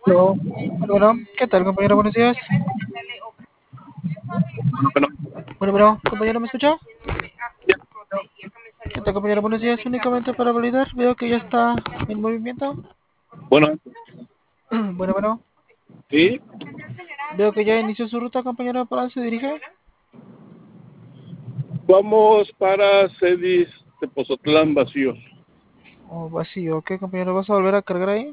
No, Bueno, ¿qué tal, compañero? Buenos días. bueno, Bueno, compañero, ¿me escucha? ¿Qué tal, compañero? Buenos días. Únicamente para validar, veo que ya está en movimiento. bueno, Bueno, sí, veo que ya inició su ruta, compañero. ¿Para dónde se dirige? vamos para Cedis de Pozotlán vacío. Oh, vacío. ¿Qué, compañero? ¿Vas a volver a cargar ahí?